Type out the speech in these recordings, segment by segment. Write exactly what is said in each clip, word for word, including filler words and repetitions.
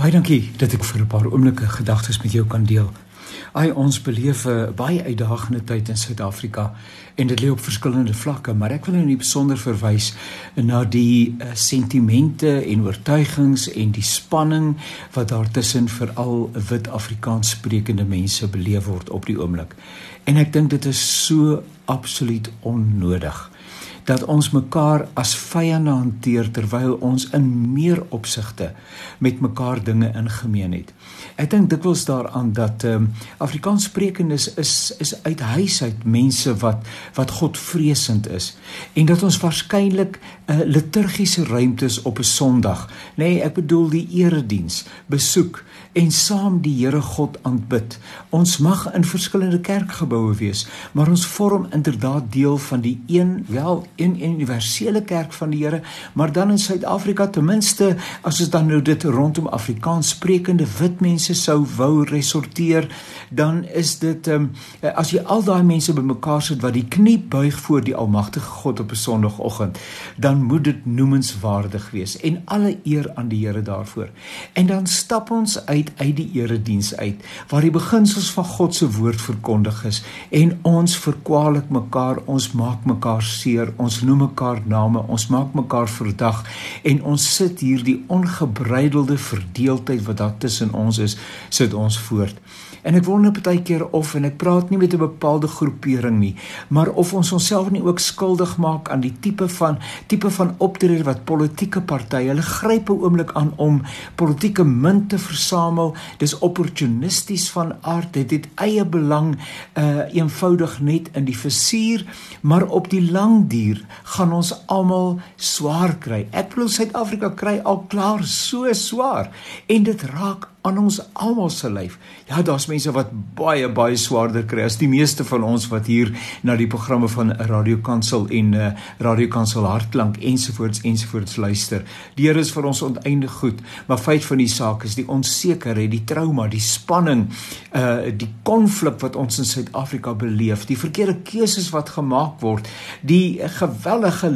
Baie dankie dat ek vir 'n paar oomblikke gedagtes met jou kan deel. Ai, ons beleef 'n baie uitdagende tyd in Suid-Afrika en dit lê op verskillende vlakke, maar ek wil in die besonder verwys na die uh, sentimente en oortuigings en die spanning wat daar tussen veral wit Afrikaans sprekende mense beleef word op die oomblik. En ek dink dit is so absoluut onnodig dat ons mekaar as vyande hanteer terwyl ons in meer opsigte met mekaar dinge in gemeen het. Ek dink dikwels daaraan dat um, Afrikaans sprekendes is is uit huis uit mense wat wat godvreesend is en dat ons waarskynlik uh, liturgiese ruimtes op 'n Sondag, nee, ek bedoel die erediens, besoek en saam die Here God aanbid. Ons mag in verskillende kerkgeboue wees, maar ons vorm inderdaad deel van die een, wel, een universele kerk van die Here, maar dan in Suid-Afrika ten minste, as ons dan nou dit rondom Afrikaans sprekende wit mense sou wou resorteer, dan is dit, um, as jy al daai mense bymekaar sit wat die knie buig voor die almagtige God op 'n Sondagoggend, dan moet dit noemenswaardig wees en alle eer aan die Here daarvoor. En dan stap ons uit uit die erediens uit, waar die beginsels van God se woord verkondig is, en ons verkwalik mekaar, ons maak mekaar seer, ons noem mekaar name, ons maak mekaar verdag, en ons sit hier die ongebreidelde verdeeldheid wat daar tussen ons is, sit ons voort. En ek wonder baie keer of, en ek praat nie met 'n bepaalde groepering nie, maar of ons onsself nie ook skuldig maak aan die tipe van tipe van optrede wat politieke partye, hulle gryp 'n oomblik aan om politieke munt te versamel, dis opportunisties van aard, dit het eie belang uh, eenvoudig net in die vizier, maar op die lang duur gaan ons almal swaar kry. Ek bedoel, Suid-Afrika kry al klaar so swaar, en dit raak aan ons almal se lyf. Ja, daar's mense wat baie, baie swaarder kry as die meeste van ons wat hier na die programme van Radio Kansel en uh, Radio Kansel Hartklank ensovoorts ensovoorts luister. Die Here is vir ons oneindig goed, maar feit van die saak is die onsekerheid, die trauma, die spanning, uh, die konflik wat ons in Suid-Afrika beleef, die verkeerde keuses wat gemaak word, die geweldige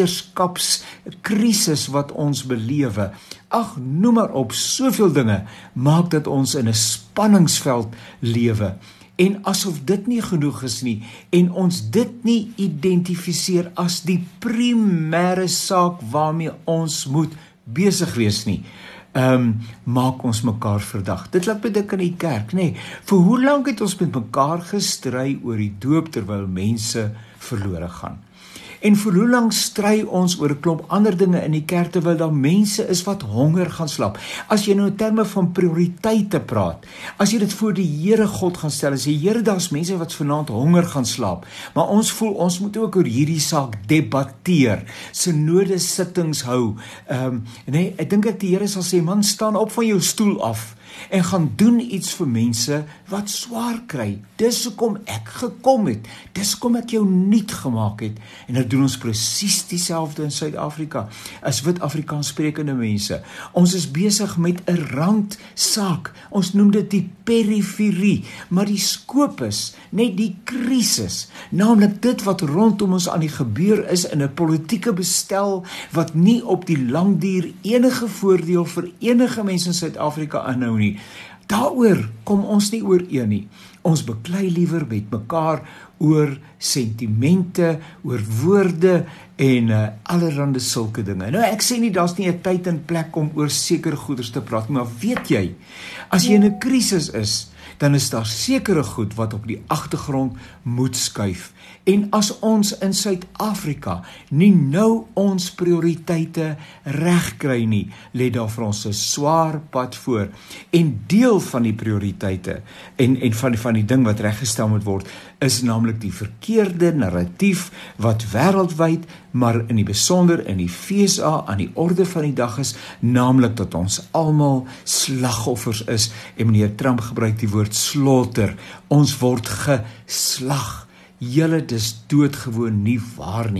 leierskapskrisis wat ons belewe. Ag, noem maar op, soveel dinge maak dat ons in 'n spanningsveld lewe. En asof dit nie genoeg is nie, en ons dit nie identifiseer as die primêre saak waarmee ons moet besig wees nie, um, maak ons mekaar verdag. Dit laat my dink aan die kerk, nê. Vir hoe lank het ons met mekaar gestry oor die doop terwyl mense verlore gaan? En vir hoe lang stry ons oor 'n klomp ander dinge in die kerk terwyl daar mense is wat honger gaan slaap? As jy nou in terme van prioriteite praat, as jy dit voor die Here God gaan stel, as jy Here, daar's mense wat vanaand honger gaan slaap, maar ons voel ons moet ook oor hierdie saak debatteer, synode sittings hou. Um, nee, ek dink dat die Here sal sê, man, staan op van jou stoel af en gaan doen iets vir mense wat swaar kry. Dis hoekom ek gekom het. Dis hoekom ek jou nuut gemaak het. En dit doen ons presies dieselfde in Suid-Afrika as wit Afrikaans sprekende mense. Ons is besig met 'n randsaak. Ons noem dit die periferie, maar die skoop is net die krisis, naamlik dit wat rondom ons aan die gebeur is in 'n politieke bestel wat nie op die lang duur enige voordeel vir enige mens in Suid-Afrika inhou nie. Daaroor kom ons nie ooreen nie. Ons beklei liewer met mekaar oor sentimente, oor woorde en uh, allerhande sulke dinge. Nou, ek sê nie, daar's nie 'n tyd en plek om oor sekere goeders te praat, maar weet jy, as jy in 'n krisis is, dan is daar sekere goed wat op die agtergrond moet skuif. En as ons in Suid-Afrika nie nou ons prioriteite reg kry nie, lê daar vir ons 'n swaar pad voor. En deel van die prioriteite en, en van, die, van die ding wat reggestel moet word, is naamlik die verkeerde narratief wat wêreldwyd, maar in die besonder in die V S A aan die orde van die dag is, naamlik dat ons almal slagoffers is, en meneer Trump gebruik die woord slaughter, ons word geslag. Julle, dis doodgewoon nie waar nie.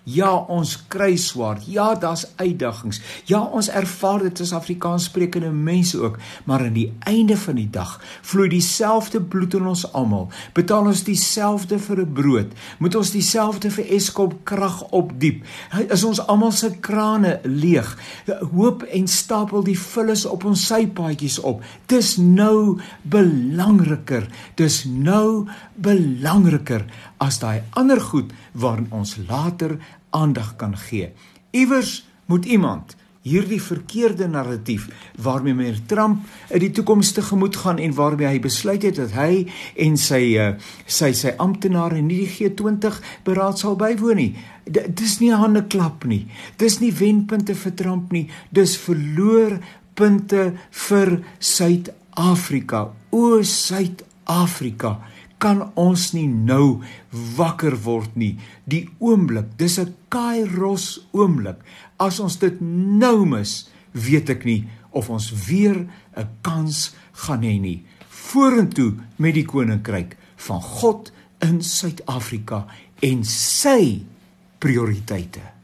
Ja, ons kry swaar. Ja, daar's uitdagings. Ja, ons ervaar dit as Afrikaanssprekende mense ook, maar aan die einde van die dag vloei dieselfde bloed in ons almal. Betaal ons dieselfde vir 'n brood. Moet ons dieselfde vir Eskom krag opdiep. Is ons almal se krane leeg. Hoop en stapel die vullis op ons sypaadjies op. Dis nou belangriker. Dis nou belangriker as daai ander goed waarin ons later aandag kan gee. Iewers moet iemand hierdie verkeerde narratief waarmee meneer Trump in die toekoms tegemoet gaan en waarmee hy besluit het dat hy en sy uh, sy sy amptenare nie die G twintig beraad sal bywoon nie. Dis nie 'n handeklap nie. Dis nie wenpunte vir Trump nie. Dis verloorpunte vir Suid-Afrika. O Suid-Afrika, kan ons nie nou wakker word nie. Die oomblik, dis 'n kairos oomblik. As ons dit nou mis, weet ek nie of ons weer 'n kans gaan hê nie. Vorentoe met die koninkryk van God in Suid-Afrika en sy prioriteite.